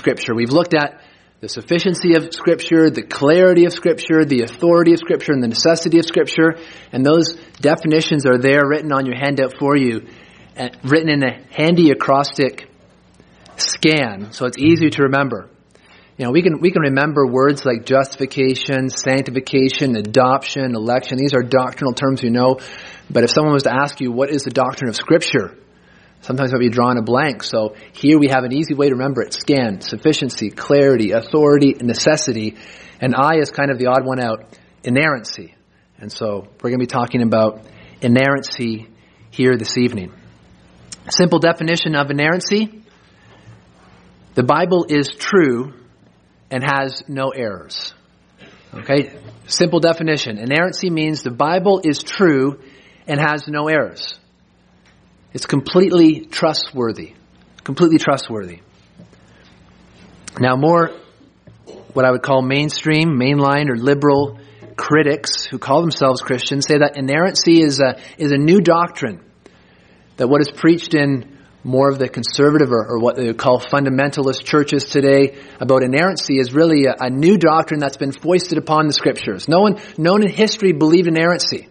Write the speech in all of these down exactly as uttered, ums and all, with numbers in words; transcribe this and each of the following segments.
Scripture. We've looked at the sufficiency of Scripture, the clarity of Scripture, the authority of Scripture, and the necessity of Scripture. And those definitions are there written on your handout for you, uh, written in a handy acrostic scan, so it's easy to remember. You know, we can we can remember words like justification, sanctification, adoption, election. These are doctrinal terms you know. But if someone was to ask you, what is the doctrine of Scripture? Sometimes might be drawing a blank. So here we have an easy way to remember it. Scan, sufficiency, clarity, authority, necessity. And I is kind of the odd one out, inerrancy. And so we're going to be talking about inerrancy here this evening. A simple definition of inerrancy. The Bible is true and has no errors. Okay? Simple definition. Inerrancy means the Bible is true and has no errors. It's completely trustworthy. Completely trustworthy. Now, more what I would call mainstream, mainline, or liberal critics who call themselves Christians say that inerrancy is a is a new doctrine. That what is preached in more of the conservative or, or what they would call fundamentalist churches today about inerrancy is really a, a new doctrine that's been foisted upon the Scriptures. No one, no one in history believed inerrancy.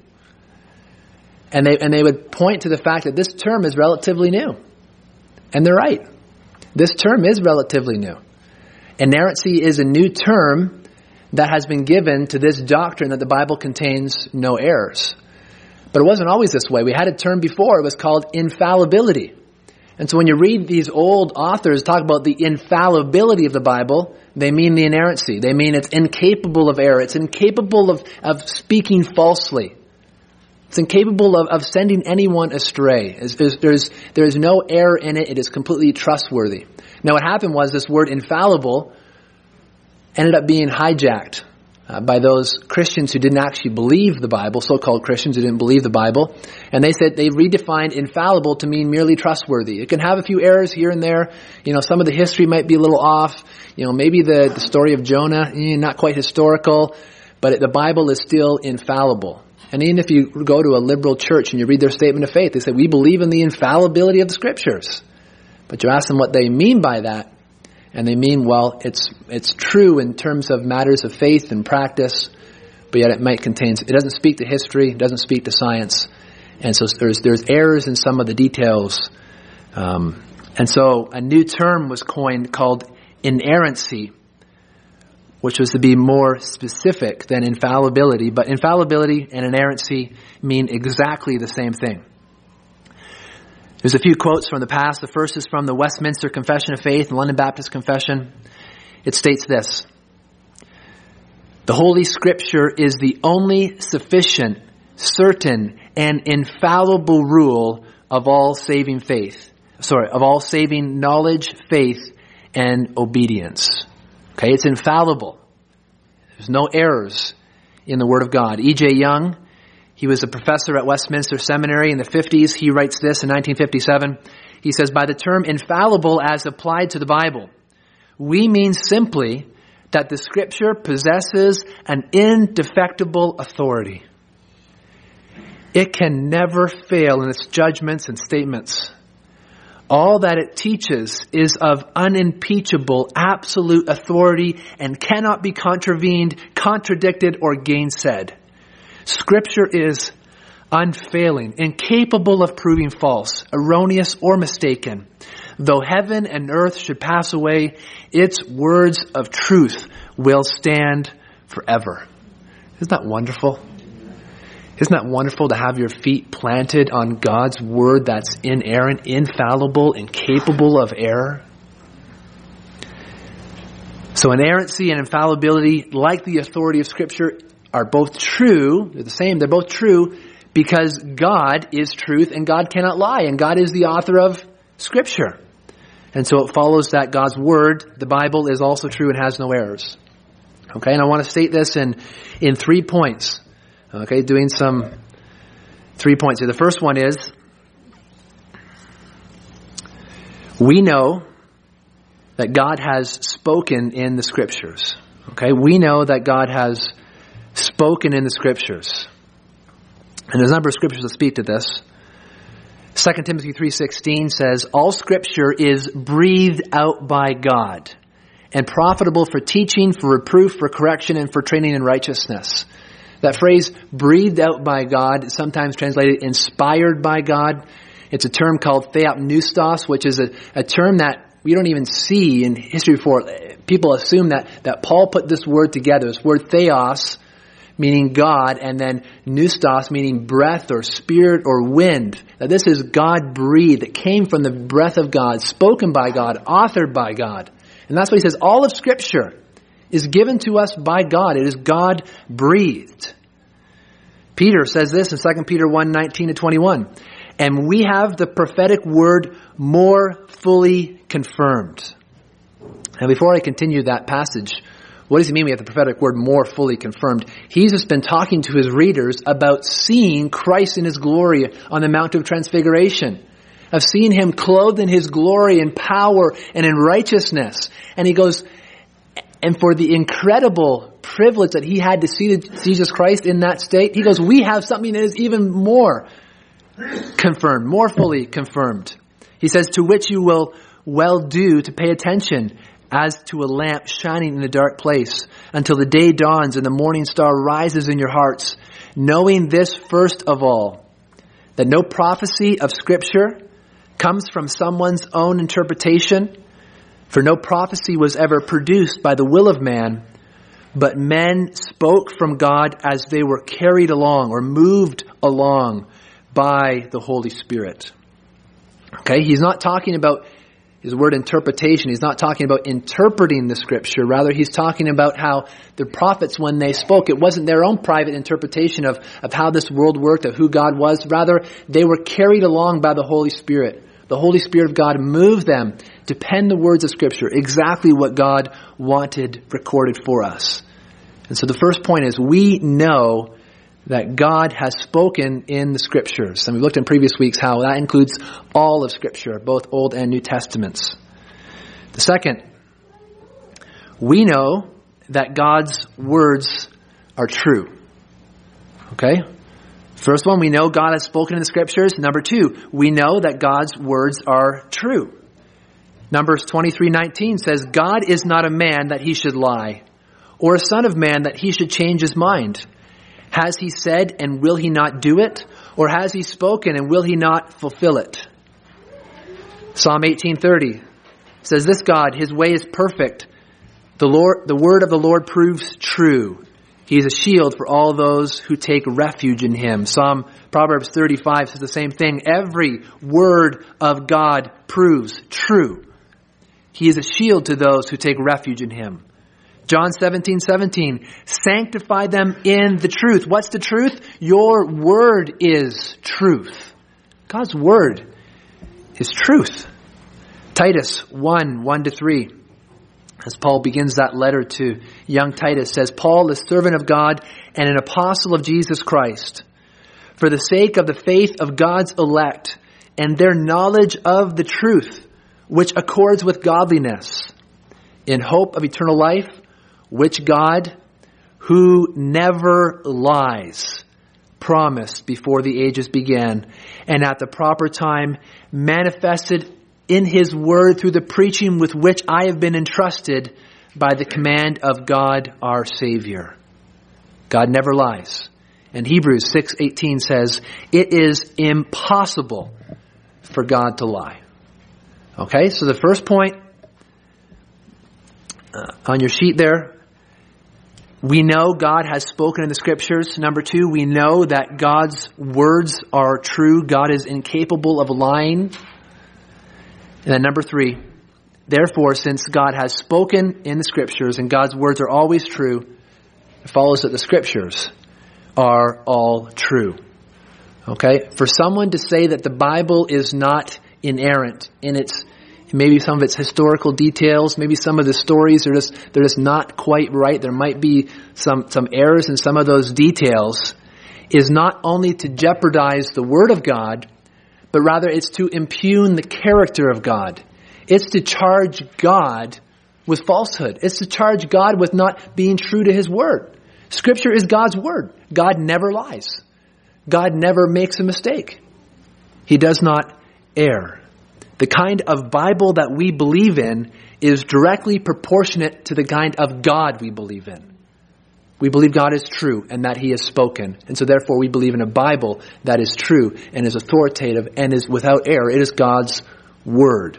And they, and they would point to the fact that this term is relatively new. And they're right. This term is relatively new. Inerrancy is a new term that has been given to this doctrine that the Bible contains no errors. But it wasn't always this way. We had a term before. It was called infallibility. And so when you read these old authors talk about the infallibility of the Bible, they mean the inerrancy. They mean it's incapable of error. It's incapable of, of speaking falsely. It's incapable of, of sending anyone astray. There's, there's, there's no error in it. It is completely trustworthy. Now what happened was this word infallible ended up being hijacked uh, by those Christians who didn't actually believe the Bible, so-called Christians who didn't believe the Bible. And they said they redefined infallible to mean merely trustworthy. It can have a few errors here and there. You know, some of the history might be a little off. You know, maybe the, the story of Jonah, eh, not quite historical, but it, the Bible is still infallible. And even if you go to a liberal church and you read their statement of faith, they say, we believe in the infallibility of the Scriptures. But you ask them what they mean by that, and they mean, well, it's it's true in terms of matters of faith and practice, but yet it might contain, it doesn't speak to history, it doesn't speak to science. And so there's there's errors in some of the details. Um, and so a new term was coined called inerrancy, which was to be more specific than infallibility. But infallibility and inerrancy mean exactly the same thing. There's a few quotes from the past. The first is from the Westminster Confession of Faith and London Baptist Confession. It states this: the Holy Scripture is the only sufficient, certain, and infallible rule of all saving faith. Sorry, of all saving knowledge, faith, and obedience. Okay, it's infallible. There's no errors in the Word of God. E J Young, he was a professor at Westminster Seminary in the fifties. He writes this in nineteen fifty-seven. He says, by the term infallible as applied to the Bible, we mean simply that the Scripture possesses an indefectible authority. It can never fail in its judgments and statements. All that it teaches is of unimpeachable, absolute authority and cannot be contravened, contradicted, or gainsaid. Scripture is unfailing, incapable of proving false, erroneous, or mistaken. Though heaven and earth should pass away, its words of truth will stand forever. Isn't that wonderful? Isn't that wonderful to have your feet planted on God's word that's inerrant, infallible, incapable of error? So inerrancy and infallibility, like the authority of Scripture, are both true. They're the same. They're both true because God is truth and God cannot lie. And God is the author of Scripture. And so it follows that God's word, the Bible, is also true and has no errors. Okay, and I want to state this in, in three points. Okay, doing some three points here. The first one is, we know that God has spoken in the Scriptures. Okay, we know that God has spoken in the Scriptures. And there's a number of Scriptures that speak to this. Second Timothy three sixteen says, all Scripture is breathed out by God and profitable for teaching, for reproof, for correction, and for training in righteousness. That phrase, breathed out by God, is sometimes translated inspired by God. It's a term called theopneustos, which is a, a term that we don't even see in history before. People assume that, that Paul put this word together, this word theos, meaning God, and then pneustos, meaning breath or spirit or wind. That this is God-breathed. It came from the breath of God, spoken by God, authored by God. And that's what he says. All of Scripture is given to us by God. It is God-breathed. Peter says this in Second Peter one, nineteen to twenty-one. And we have the prophetic word more fully confirmed. Now, before I continue that passage, what does he mean we have the prophetic word more fully confirmed? He's just been talking to his readers about seeing Christ in his glory on the Mount of Transfiguration, of seeing him clothed in his glory and power and in righteousness. And he goes, and for the incredible privilege that he had to see Jesus Christ in that state, he goes, we have something that is even more confirmed, more fully confirmed. He says, to which you will well do to pay attention, as to a lamp shining in a dark place, until the day dawns and the morning star rises in your hearts, knowing this first of all, that no prophecy of Scripture comes from someone's own interpretation, for no prophecy was ever produced by the will of man, but men spoke from God as they were carried along or moved along by the Holy Spirit. Okay, he's not talking about his word interpretation. He's not talking about interpreting the Scripture. Rather, he's talking about how the prophets, when they spoke, it wasn't their own private interpretation of, of how this world worked, of who God was. Rather, they were carried along by the Holy Spirit. The Holy Spirit of God moved them to pen the words of Scripture, exactly what God wanted recorded for us. And so the first point is, we know that God has spoken in the Scriptures. And we looked in previous weeks how that includes all of Scripture, both Old and New Testaments. The second, we know that God's words are true. Okay? First one, we know God has spoken in the Scriptures. Number two, we know that God's words are true. Numbers twenty-three nineteen says, God is not a man that he should lie, or a son of man that he should change his mind. Has he said, and will he not do it? Or has he spoken, and will he not fulfill it? Psalm eighteen thirty says, this God, his way is perfect. The Lord, the word of the Lord proves true. He is a shield for all those who take refuge in him. Psalm Proverbs thirty-five says the same thing. Every word of God proves true. He is a shield to those who take refuge in him. John seventeen seventeen, sanctify them in the truth. What's the truth? Your word is truth. God's word is truth. Titus one, one to three, as Paul begins that letter to young Titus, says, Paul, the servant of God and an apostle of Jesus Christ, for the sake of the faith of God's elect and their knowledge of the truth, which accords with godliness, in hope of eternal life, which God, who never lies, promised before the ages began, and at the proper time manifested in his word through the preaching with which I have been entrusted by the command of God our Savior. God never lies. And Hebrews six eighteen says, it is impossible for God to lie. Okay, so the first point uh, on your sheet there, we know God has spoken in the Scriptures. Number two, we know that God's words are true. God is incapable of lying. And then number three, therefore, since God has spoken in the Scriptures and God's words are always true, it follows that the Scriptures are all true. Okay? For someone to say that the Bible is not inerrant in its, maybe some of its historical details, maybe some of the stories are just, they're just not quite right. There might be some, some errors in some of those details, is not only to jeopardize the Word of God, but rather it's to impugn the character of God. It's to charge God with falsehood. It's to charge God with not being true to His Word. Scripture is God's Word. God never lies. God never makes a mistake. He does not err. The kind of Bible that we believe in is directly proportionate to the kind of God we believe in. We believe God is true and that he has spoken. And so therefore we believe in a Bible that is true and is authoritative and is without error. It is God's word.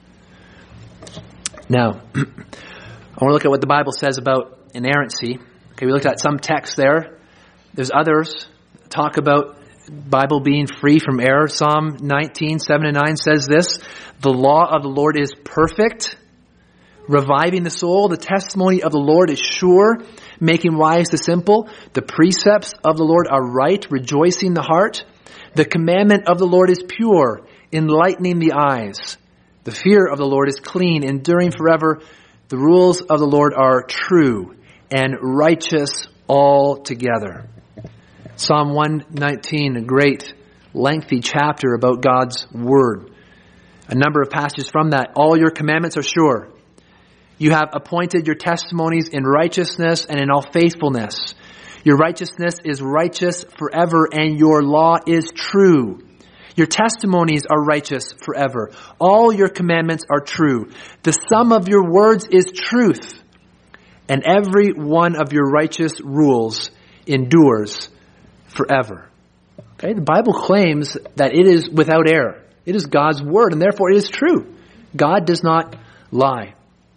Now, I want to look at what the Bible says about inerrancy. Okay, we looked at some texts there. There's others that talk about Bible being free from error. Psalm nineteen, seven and nine says this: the law of the Lord is perfect, reviving the soul. The testimony of the Lord is sure, making wise the simple. The precepts of the Lord are right, rejoicing the heart. The commandment of the Lord is pure, enlightening the eyes. The fear of the Lord is clean, enduring forever. The rules of the Lord are true and righteous altogether. Psalm one nineteen, a great lengthy chapter about God's word. A number of passages from that. All your commandments are sure. You have appointed your testimonies in righteousness and in all faithfulness. Your righteousness is righteous forever, and your law is true. Your testimonies are righteous forever. All your commandments are true. The sum of your words is truth, and every one of your righteous rules endures forever. Okay, the Bible claims that it is without error. It is God's word, and therefore it is true. God does not lie.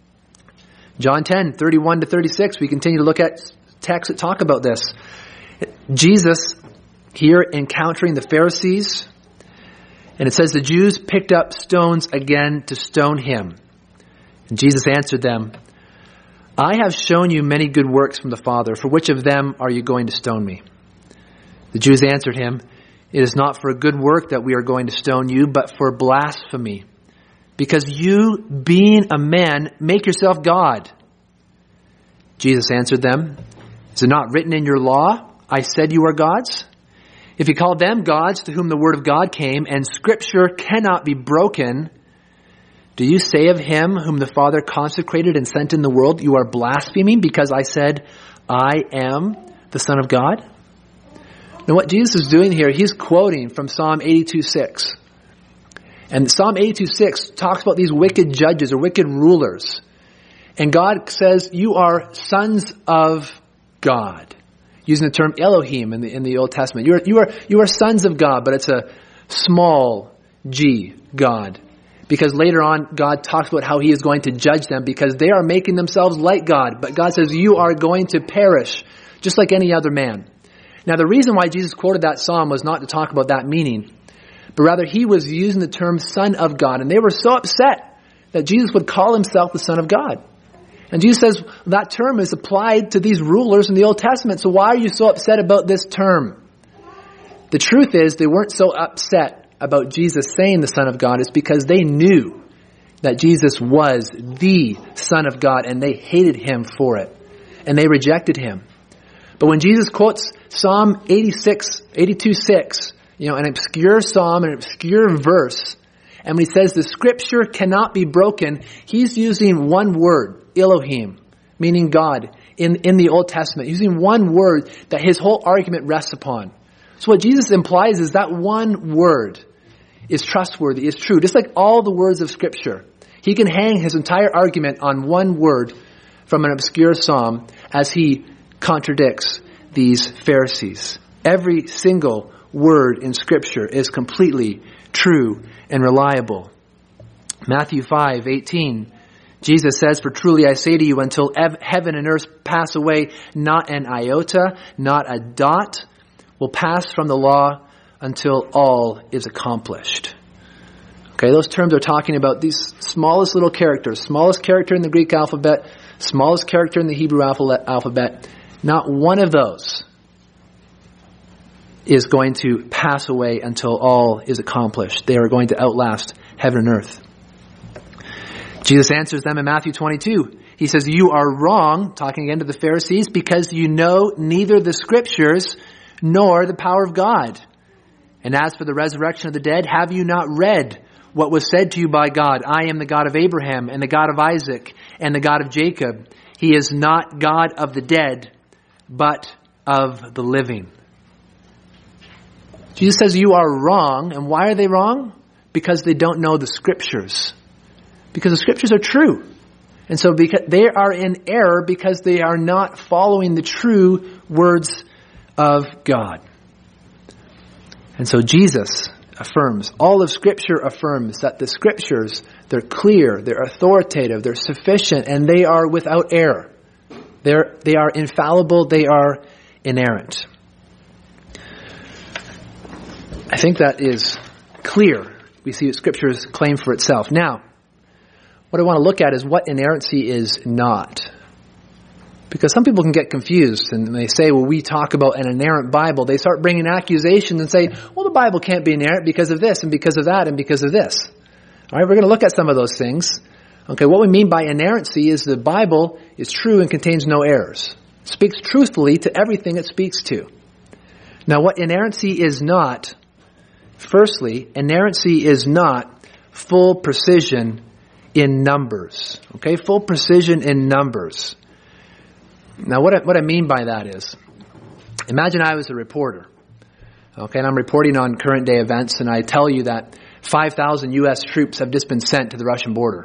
John ten, thirty-one to thirty-six, we continue to look at texts that talk about this. Jesus here encountering the Pharisees, and it says the Jews picked up stones again to stone him. And Jesus answered them, I have shown you many good works from the Father. For which of them are you going to stone me? The Jews answered him, it is not for a good work that we are going to stone you, but for blasphemy. Because you, being a man, make yourself God. Jesus answered them, is it not written in your law, I said you are gods? If you call them gods to whom the word of God came, and scripture cannot be broken, do you say of him whom the Father consecrated and sent in the world, you are blaspheming because I said, I am the Son of God? Now what Jesus is doing here, he's quoting from Psalm eighty-two six. And Psalm eighty-two six talks about these wicked judges or wicked rulers. And God says, you are sons of God. Using the term Elohim in the, in the Old Testament. You are, you are, you are sons of God, but it's a small g, God. Because later on, God talks about how he is going to judge them because they are making themselves like God. But God says, you are going to perish just like any other man. Now, the reason why Jesus quoted that psalm was not to talk about that meaning, but rather he was using the term Son of God. And they were so upset that Jesus would call himself the Son of God. And Jesus says that term is applied to these rulers in the Old Testament. So why are you so upset about this term? The truth is they weren't so upset about Jesus saying the Son of God. It's because they knew that Jesus was the Son of God and they hated him for it. And they rejected him. But when Jesus quotes Psalm eighty-six, eighty-two six, you know, an obscure psalm, an obscure verse, and when he says the scripture cannot be broken, he's using one word, Elohim, meaning God, in, in the Old Testament, using one word that his whole argument rests upon. So what Jesus implies is that one word is trustworthy, is true, just like all the words of scripture. He can hang his entire argument on one word from an obscure psalm as he contradicts these Pharisees. Every single word in scripture is completely true and reliable. Matthew five eighteen, Jesus says, for truly I say to you, until ev- heaven and earth pass away, not an iota, not a dot will pass from the law until all is accomplished. Okay, those terms are talking about these smallest little characters, smallest character in the Greek alphabet, smallest character in the Hebrew alphabet. Not one of those is going to pass away until all is accomplished. They are going to outlast heaven and earth. Jesus answers them in Matthew twenty-two. He says, you are wrong, talking again to the Pharisees, because you know neither the scriptures nor the power of God. And as for the resurrection of the dead, have you not read what was said to you by God? I am the God of Abraham and the God of Isaac and the God of Jacob. He is not God of the dead, but of the living. Jesus says you are wrong. And why are they wrong? because they don't know the Scriptures. Because the Scriptures are true. And so because they are in error because they are not following the true words of God. And so Jesus affirms, all of Scripture affirms that the Scriptures, they're clear, they're authoritative, they're sufficient, and they are without error. They're, they are infallible, they are inerrant. I think that is clear. We see Scripture's claim for itself. Now, what I want to look at is what inerrancy is not. Because some people can get confused and they say, well, we talk about an inerrant Bible. They start bringing accusations and say, well, the Bible can't be inerrant because of this and because of that and because of this. All right, we're going to look at some of those things. Okay, what we mean by inerrancy is the Bible is true and contains no errors. It speaks truthfully to everything it speaks to. Now, what inerrancy is not, firstly, inerrancy is not full precision in numbers. Okay, full precision in numbers. Now, what I, what I mean by that is, imagine I was a reporter. Okay, and I'm reporting on current day events, and I tell you that five thousand U S troops have just been sent to the Russian border.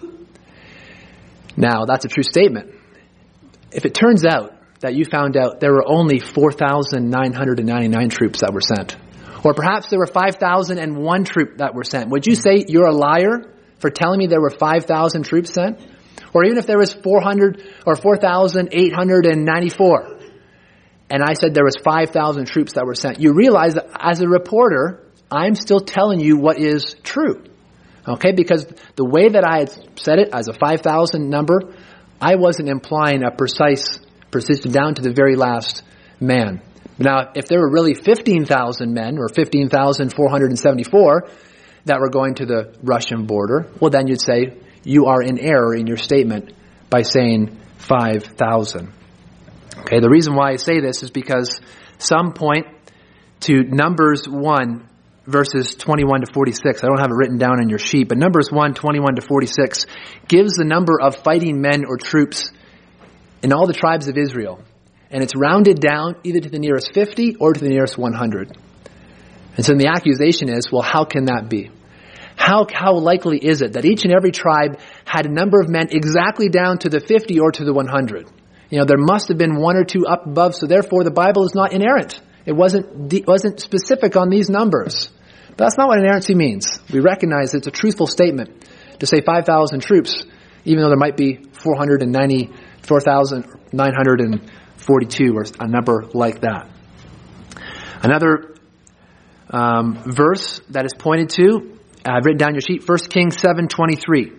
Now, that's a true statement. If it turns out that you found out there were only four thousand nine hundred ninety-nine troops that were sent, or perhaps there were five thousand one troop that were sent, would you say you're a liar for telling me there were five thousand troops sent? Or even if there was four hundred or four thousand eight hundred ninety-four, and I said there was five thousand troops that were sent, you realize that as a reporter, I'm still telling you what is true. Okay, because the way that I had said it as a five thousand number, I wasn't implying a precise precision down to the very last man. Now, if there were really fifteen thousand men or fifteen thousand four hundred seventy-four that were going to the Russian border, well, then you'd say you are in error in your statement by saying five thousand. Okay, the reason why I say this is because some point to Numbers one, verses twenty-one to forty-six. I don't have it written down on your sheet, but Numbers one, twenty-one to forty-six gives the number of fighting men or troops in all the tribes of Israel. And it's rounded down either to the nearest fifty or to the nearest one hundred. And so the accusation is, well, how can that be? How, how likely is it that each and every tribe had a number of men exactly down to the fifty or to the one hundred? You know, there must have been one or two up above, so therefore the Bible is not inerrant. It wasn't, it wasn't specific on these numbers. But that's not what inerrancy means. We recognize it's a truthful statement to say five thousand troops, even though there might be four hundred ninety, four thousand nine hundred forty-two or a number like that. Another um, verse that is pointed to, I've written down your sheet, First Kings seven twenty-three.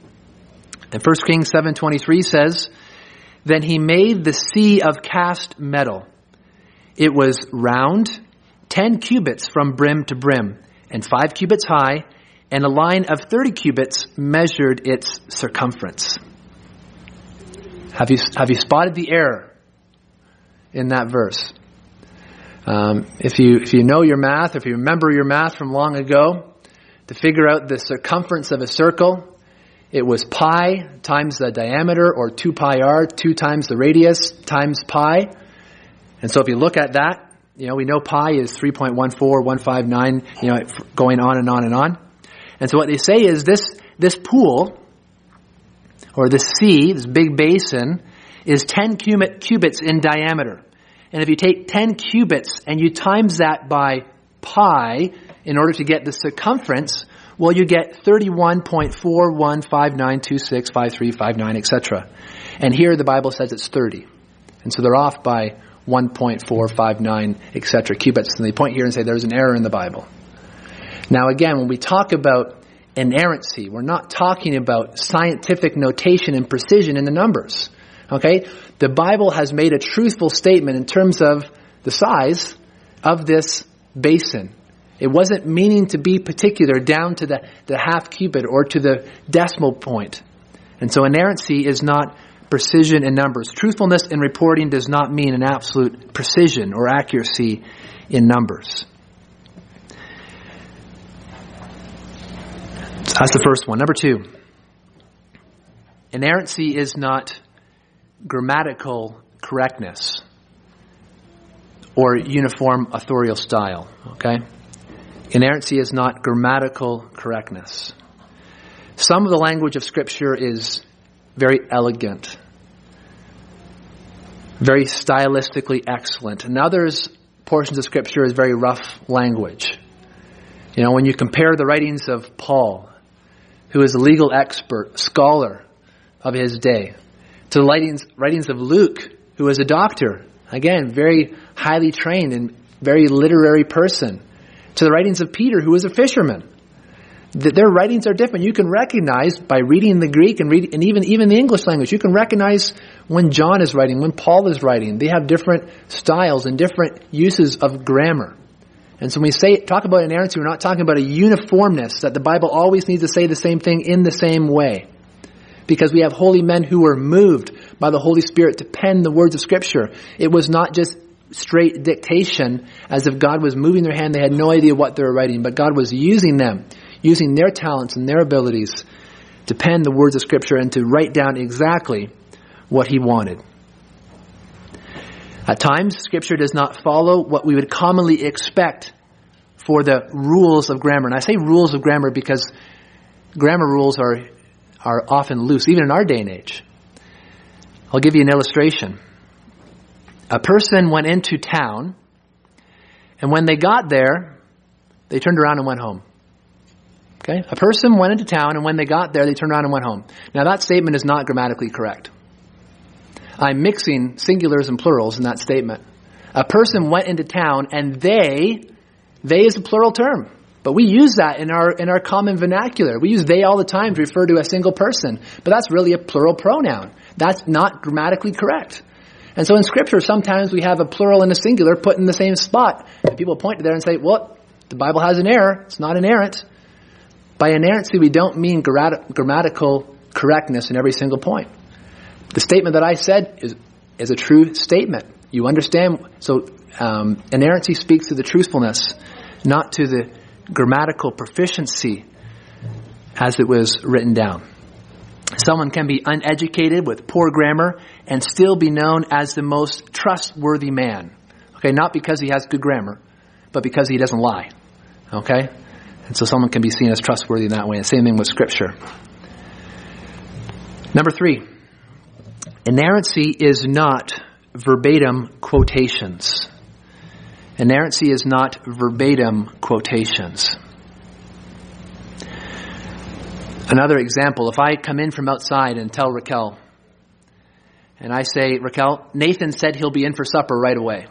And First Kings seven twenty-three says, "Then he made the sea of cast metal. It was round, ten cubits from brim to brim, and five cubits high, and a line of thirty cubits measured its circumference." Have you have you spotted the error in that verse? Um, if you if you know your math, if you remember your math from long ago, to figure out the circumference of a circle, it was pi times the diameter, or two pi r, two times the radius times pi. And so if you look at that, you know, we know pi is three point one four one five nine, you know, going on and on and on. And so what they say is this, this pool, or this sea, this big basin, is ten cubits in diameter. And if you take ten cubits and you times that by pi in order to get the circumference, well, you get thirty-one point four one five nine two six five three five nine, et cetera. And here the Bible says it's thirty. And so they're off by one point four five nine, et cetera, cubits. And they point here and say there's an error in the Bible. Now again, when we talk about inerrancy, we're not talking about scientific notation and precision in the numbers. Okay? The Bible has made a truthful statement in terms of the size of this basin. It wasn't meaning to be particular down to the, the half cubit or to the decimal point. And so inerrancy is not precision in numbers. Truthfulness in reporting does not mean an absolute precision or accuracy in numbers. So that's the first one. Number two, inerrancy is not grammatical correctness or uniform authorial style. Okay? Inerrancy is not grammatical correctness. Some of the language of Scripture is very elegant, very stylistically excellent. And others, portions of Scripture is very rough language. You know, when you compare the writings of Paul, who is a legal expert, scholar of his day, to the writings, writings of Luke, who is a doctor, again, very highly trained and very literary person, to the writings of Peter, who was a fisherman. Their writings are different. You can recognize by reading the Greek and read, and even, even the English language, you can recognize when John is writing, when Paul is writing. They have different styles and different uses of grammar. And so when we say, talk about inerrancy, we're not talking about a uniformness, that the Bible always needs to say the same thing in the same way. Because we have holy men who were moved by the Holy Spirit to pen the words of Scripture. It was not just straight dictation, as if God was moving their hand. They had no idea what they were writing, but God was using them, using their talents and their abilities to pen the words of Scripture and to write down exactly what He wanted. At times, Scripture does not follow what we would commonly expect for the rules of grammar. And I say rules of grammar because grammar rules are, are often loose, even in our day and age. I'll give you an illustration. A person went into town, and when they got there, they turned around and went home. Okay? A person went into town, and when they got there, they turned around and went home. Now, that statement is not grammatically correct. I'm mixing singulars and plurals in that statement. A person went into town, and they, they is a plural term. But we use that in our in our common vernacular. We use they all the time to refer to a single person. But that's really a plural pronoun. That's not grammatically correct. And so in Scripture, sometimes we have a plural and a singular put in the same spot. And people point to there and say, well, the Bible has an error. It's not inerrant. By inerrancy, we don't mean grat- grammatical correctness in every single point. The statement that I said is, is a true statement. You understand? So um, inerrancy speaks to the truthfulness, not to the grammatical proficiency as it was written down. Someone can be uneducated with poor grammar and still be known as the most trustworthy man. Okay, not because he has good grammar, but because he doesn't lie. Okay? And so someone can be seen as trustworthy in that way. The same thing with Scripture. Number three, inerrancy is not verbatim quotations. Inerrancy is not verbatim quotations. Another example, if I come in from outside and tell Raquel, and I say, Raquel, Nathan said he'll be in for supper right away.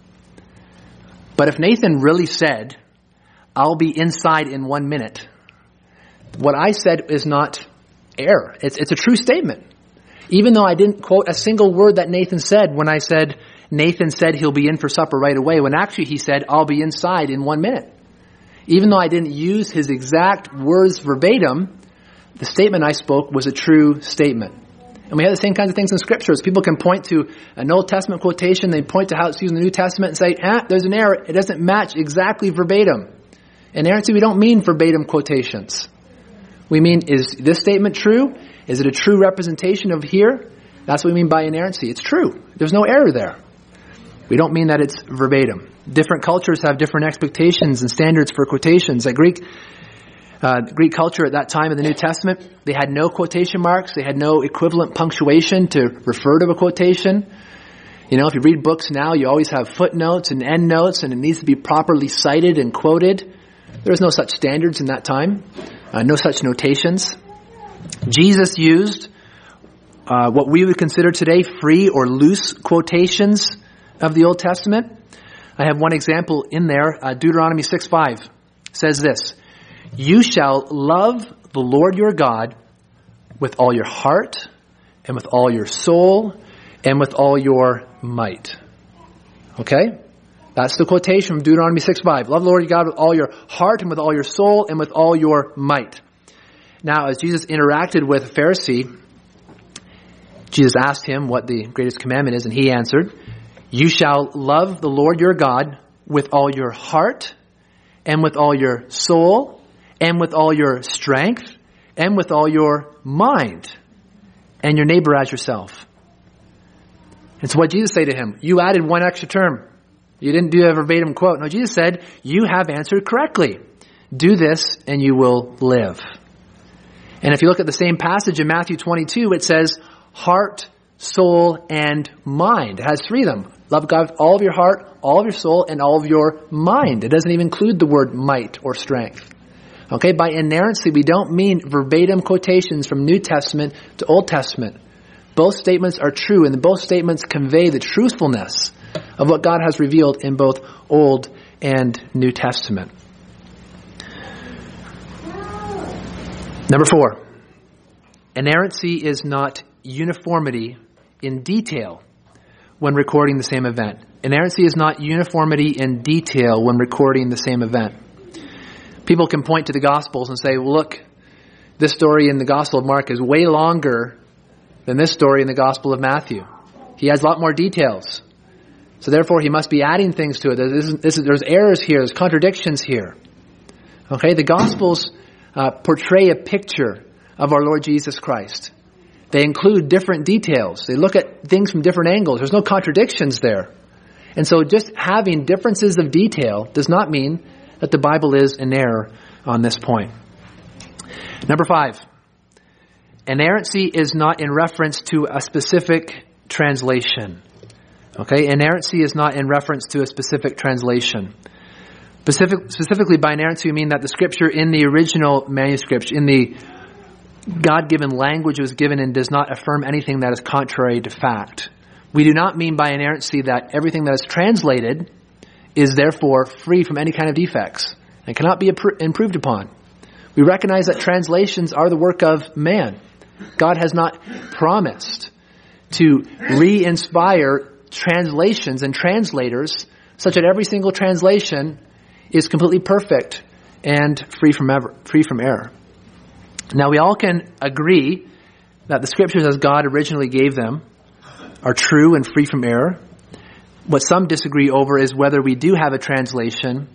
But if Nathan really said, I'll be inside in one minute, what I said is not error. It's, it's a true statement. Even though I didn't quote a single word that Nathan said when I said, Nathan said he'll be in for supper right away, when actually he said, I'll be inside in one minute. Even though I didn't use his exact words verbatim, the statement I spoke was a true statement. And we have the same kinds of things in Scriptures. People can point to an Old Testament quotation, they point to how it's used in the New Testament and say, ah, there's an error. It doesn't match exactly verbatim. In inerrancy, we don't mean verbatim quotations. We mean, is this statement true? Is it a true representation of here? That's what we mean by inerrancy. It's true. There's no error there. We don't mean that it's verbatim. Different cultures have different expectations and standards for quotations. Like Greek Uh, Greek culture at that time in the New Testament, they had no quotation marks. They had no equivalent punctuation to refer to a quotation. You know, if you read books now, you always have footnotes and endnotes, and it needs to be properly cited and quoted. There was no such standards in that time, uh, no such notations. Jesus used uh, what we would consider today free or loose quotations of the Old Testament. I have one example in there. Uh, Deuteronomy six five says this: you shall love the Lord your God with all your heart and with all your soul and with all your might. Okay? That's the quotation from Deuteronomy six five. Love the Lord your God with all your heart and with all your soul and with all your might. Now, as Jesus interacted with a Pharisee, Jesus asked him what the greatest commandment is, and he answered, you shall love the Lord your God with all your heart and with all your soul and with all your strength, and with all your mind, and your neighbor as yourself. And so what did Jesus say to him? You added one extra term. You didn't do a verbatim quote. No, Jesus said, you have answered correctly. Do this and you will live. And if you look at the same passage in Matthew twenty-two, it says heart, soul, and mind. It has three of them. Love God with all of your heart, all of your soul, and all of your mind. It doesn't even include the word might or strength. Okay, by inerrancy, we don't mean verbatim quotations from New Testament to Old Testament. Both statements are true, and both statements convey the truthfulness of what God has revealed in both Old and New Testament. Number four, inerrancy is not uniformity in detail when recording the same event. Inerrancy is not uniformity in detail when recording the same event. People can point to the Gospels and say, well, look, this story in the Gospel of Mark is way longer than this story in the Gospel of Matthew. He has a lot more details. So therefore, he must be adding things to it. This is, this is, there's errors here. There's contradictions here. Okay, the Gospels uh, portray a picture of our Lord Jesus Christ. They include different details. They look at things from different angles. There's no contradictions there. And so just having differences of detail does not mean that the Bible is in error on this point. Number five, inerrancy is not in reference to a specific translation. Okay, inerrancy is not in reference to a specific translation. Specific, specifically by inerrancy, we mean that the scripture in the original manuscript, in the God-given language it was given in, does not affirm anything that is contrary to fact. We do not mean by inerrancy that everything that is translated is therefore free from any kind of defects and cannot be improved upon. We recognize that translations are the work of man. God has not promised to re-inspire translations and translators such that every single translation is completely perfect and free from ever, free from error. Now, we all can agree that the scriptures as God originally gave them are true and free from error. What some disagree over is whether we do have a translation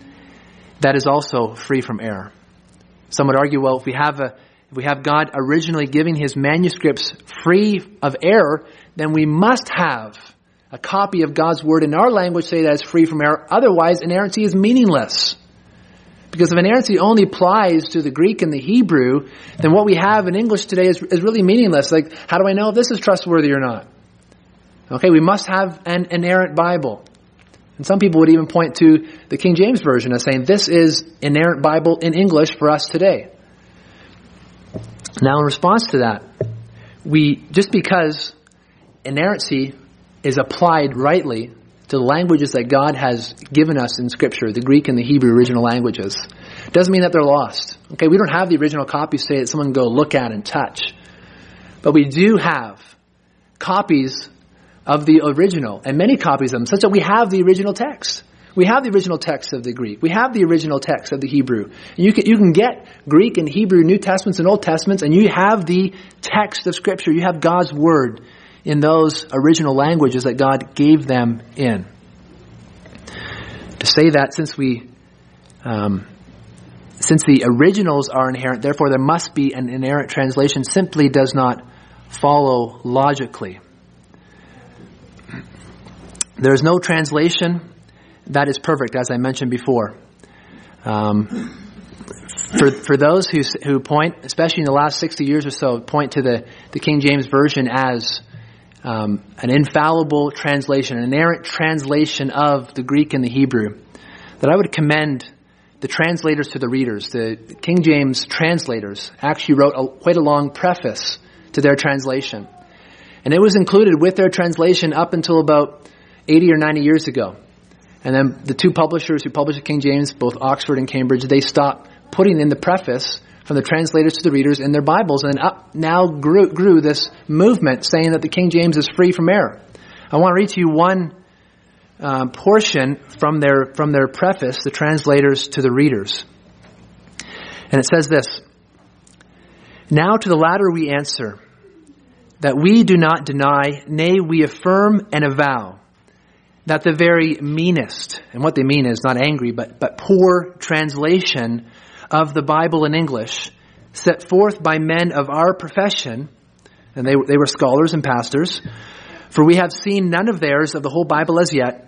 that is also free from error. Some would argue, well, if we have a if we have God originally giving his manuscripts free of error, then we must have a copy of God's word in our language say that it's free from error. Otherwise, inerrancy is meaningless. Because if inerrancy only applies to the Greek and the Hebrew, then what we have in English today is, is really meaningless. Like, how do I know if this is trustworthy or not? Okay, we must have an inerrant Bible. And some people would even point to the King James Version as saying, this is inerrant Bible in English for us today. Now, in response to that, we just because inerrancy is applied rightly to the languages that God has given us in Scripture, the Greek and the Hebrew original languages, doesn't mean that they're lost. Okay, we don't have the original copies say that someone can go look at and touch. But we do have copies of the original, and many copies of them, such that we have the original text. We have the original text of the Greek. We have the original text of the Hebrew. And you can, you can get Greek and Hebrew New Testaments and Old Testaments, and you have the text of Scripture. You have God's Word in those original languages that God gave them in. To say that since we, um, since the originals are inerrant, therefore there must be an inerrant translation, simply does not follow logically. There is no translation that is perfect, as I mentioned before. Um, for for those who who point, especially in the last sixty years or so, point to the, the King James Version as um, an infallible translation, an inerrant translation of the Greek and the Hebrew, that I would commend the translators to the readers. The King James translators actually wrote a, quite a long preface to their translation. And it was included with their translation up until about eighty or ninety years ago. And then the two publishers who published the King James, both Oxford and Cambridge, they stopped putting in the preface from the translators to the readers in their Bibles. And up now grew, grew this movement saying that the King James is free from error. I want to read to you one uh, portion from their, from their preface, the translators to the readers. And it says this: "Now to the latter we answer, that we do not deny, nay, we affirm and avow, that the very meanest," and what they mean is not angry, but, but poor translation of the Bible in English, set forth by men of our profession, and they, they were scholars and pastors, for we have seen none of theirs of the whole Bible as yet,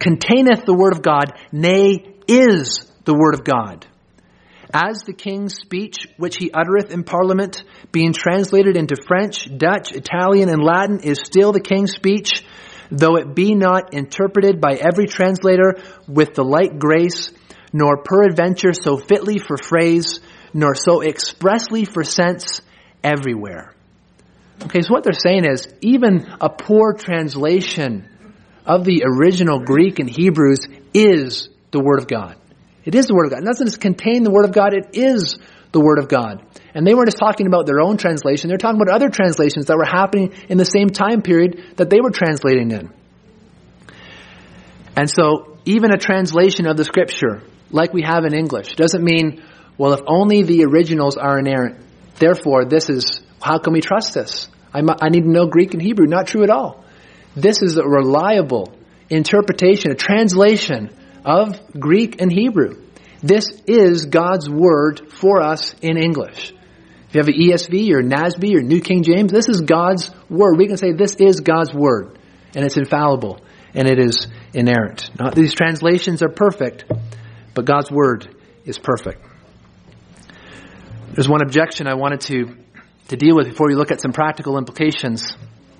containeth the word of God, nay, is the word of God. As the king's speech, which he uttereth in parliament, being translated into French, Dutch, Italian, and Latin, is still the king's speech, though it be not interpreted by every translator with the like grace, nor peradventure so fitly for phrase, nor so expressly for sense everywhere. Okay, so what they're saying is, even a poor translation of the original Greek and Hebrews is the Word of God. It is the Word of God. It doesn't just contain the Word of God, it is the Word of God. And they weren't just talking about their own translation, they're talking about other translations that were happening in the same time period that they were translating in. And so, even a translation of the Scripture, like we have in English, doesn't mean, well, if only the originals are inerrant, therefore this is, how can we trust this? I, I need to know Greek and Hebrew. Not true at all. This is a reliable interpretation, a translation of Greek and Hebrew. This is God's Word for us in English. If you have an E S V or N A S B or New King James, this is God's Word. We can say this is God's Word, and it's infallible, and it is inerrant. Not these translations are perfect, but God's Word is perfect. There's one objection I wanted to, to deal with before we look at some practical implications.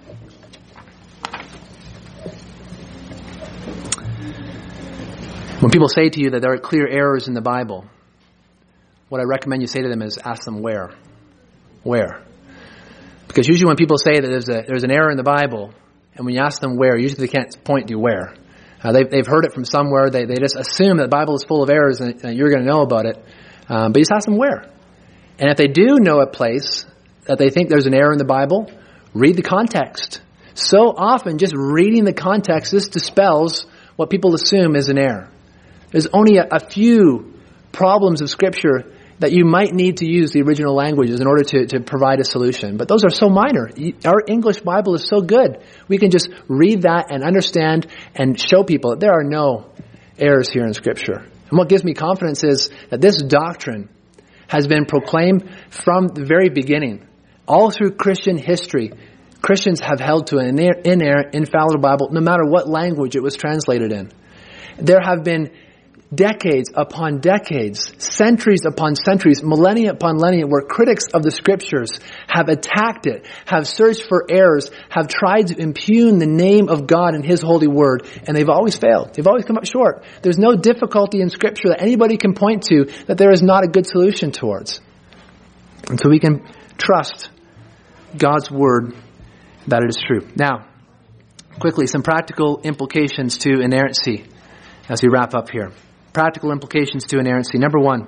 When people say to you that there are clear errors in the Bible, what I recommend you say to them is ask them where. Where? Because usually when people say that there's a there's an error in the Bible, and when you ask them where, usually they can't point to where. Uh, they've, they've heard it from somewhere. They, they just assume that the Bible is full of errors and, and you're going to know about it. Um, but you just ask them where. And if they do know a place that they think there's an error in the Bible, read the context. So often just reading the context, this dispels what people assume is an error. There's only a, a few problems of Scripture that you might need to use the original languages in order to, to provide a solution. But those are so minor. Our English Bible is so good. We can just read that and understand and show people that there are no errors here in Scripture. And what gives me confidence is that this doctrine has been proclaimed from the very beginning. All through Christian history, Christians have held to an inerrant, infallible Bible, no matter what language it was translated in. There have been decades upon decades, centuries upon centuries, millennia upon millennia, where critics of the Scriptures have attacked it, have searched for errors, have tried to impugn the name of God and His holy word, and they've always failed. They've always come up short. There's no difficulty in Scripture that anybody can point to that there is not a good solution towards. And so we can trust God's word that it is true. Now, quickly, some practical implications to inerrancy as we wrap up here. Practical implications to inerrancy. Number one,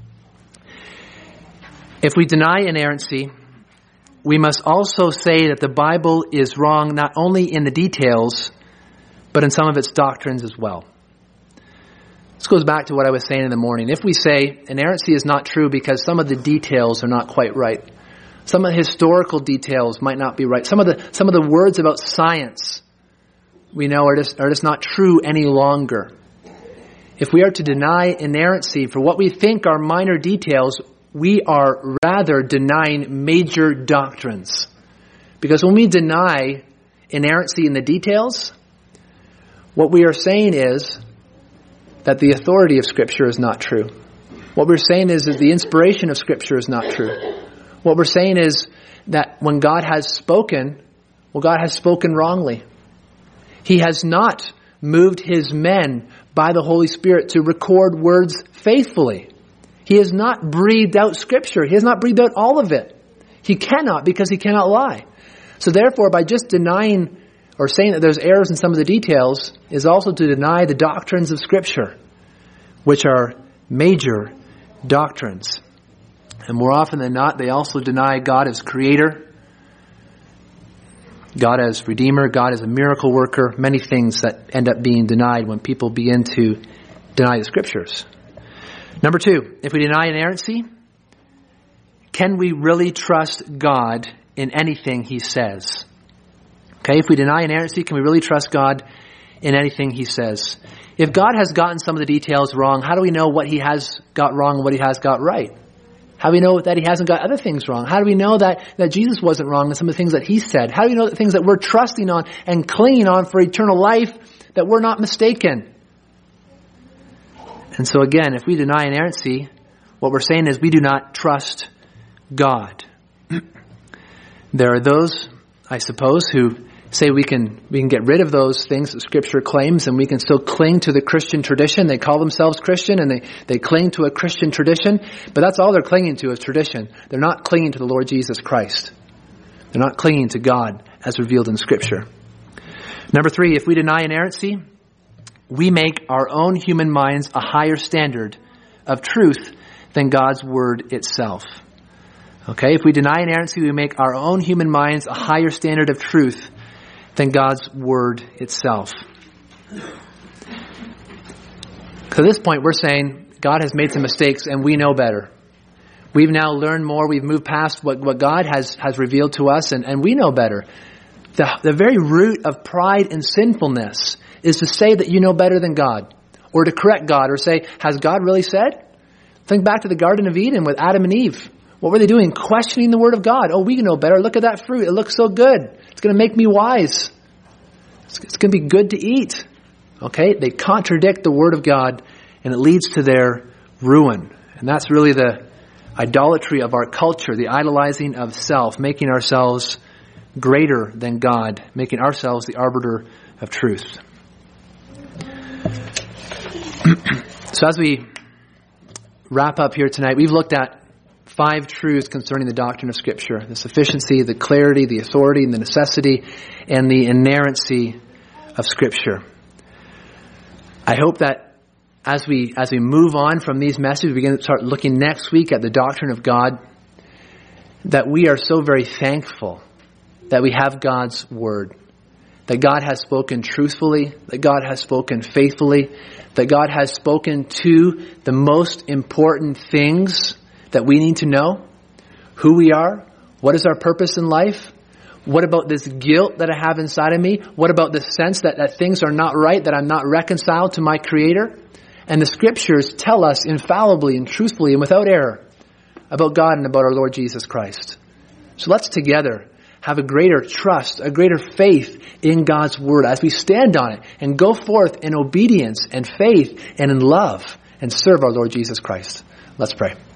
if we deny inerrancy, we must also say that the Bible is wrong not only in the details, but in some of its doctrines as well. This goes back to what I was saying in the morning. If we say inerrancy is not true because some of the details are not quite right, some of the historical details might not be right, some of the some of the words about science we know are just are just not true any longer. If we are to deny inerrancy for what we think are minor details, we are rather denying major doctrines. Because when we deny inerrancy in the details, what we are saying is that the authority of Scripture is not true. What we're saying is that the inspiration of Scripture is not true. What we're saying is that when God has spoken, well, God has spoken wrongly. He has not moved His men by the Holy Spirit to record words faithfully. He has not breathed out Scripture. He has not breathed out all of it. He cannot, because He cannot lie. So therefore, by just denying or saying that there's errors in some of the details is also to deny the doctrines of Scripture, which are major doctrines. And more often than not, they also deny God as Creator, God as Redeemer, God as a miracle worker, many things that end up being denied when people begin to deny the Scriptures. Number two, if we deny inerrancy, can we really trust God in anything He says? Okay, if we deny inerrancy, can we really trust God in anything He says? If God has gotten some of the details wrong, how do we know what He has got wrong and what He has got right? How do we know that He hasn't got other things wrong? How do we know that, that Jesus wasn't wrong in some of the things that He said? How do we know that things that we're trusting on and clinging on for eternal life, that we're not mistaken. And so again, if we deny inerrancy, what we're saying is we do not trust God. There are those, I suppose, who say we can we can get rid of those things that Scripture claims and we can still cling to the Christian tradition. They call themselves Christian and they, they cling to a Christian tradition, but that's all they're clinging to is tradition. They're not clinging to the Lord Jesus Christ. They're not clinging to God as revealed in Scripture. Number three, if we deny inerrancy, we make our own human minds a higher standard of truth than God's Word itself. Okay, if we deny inerrancy, we make our own human minds a higher standard of truth than God's Word itself. So at this point, we're saying God has made some mistakes and we know better. We've now learned more. We've moved past what, what God has, has revealed to us, and, and we know better. The, the very root of pride and sinfulness is to say that you know better than God, or to correct God, or say, has God really said? Think back to the Garden of Eden with Adam and Eve. What were they doing? Questioning the Word of God. Oh, we know better. Look at that fruit. It looks so good. It's going to make me wise. It's, it's going to be good to eat. Okay? They contradict the Word of God, and it leads to their ruin. And that's really the idolatry of our culture, the idolizing of self, making ourselves greater than God, making ourselves the arbiter of truth. So as we wrap up here tonight, we've looked at five truths concerning the doctrine of Scripture: the sufficiency, the clarity, the authority, and the necessity, and the inerrancy of Scripture. I hope that as we as we move on from these messages, we begin to start looking next week at the doctrine of God, that we are so very thankful that we have God's Word, that God has spoken truthfully, that God has spoken faithfully, that God has spoken to the most important things that we need to know: who we are, what is our purpose in life, what about this guilt that I have inside of me, what about this sense that, that things are not right, that I'm not reconciled to my Creator. And the Scriptures tell us infallibly and truthfully and without error about God and about our Lord Jesus Christ. So let's together have a greater trust, a greater faith in God's Word as we stand on it and go forth in obedience and faith and in love and serve our Lord Jesus Christ. Let's pray.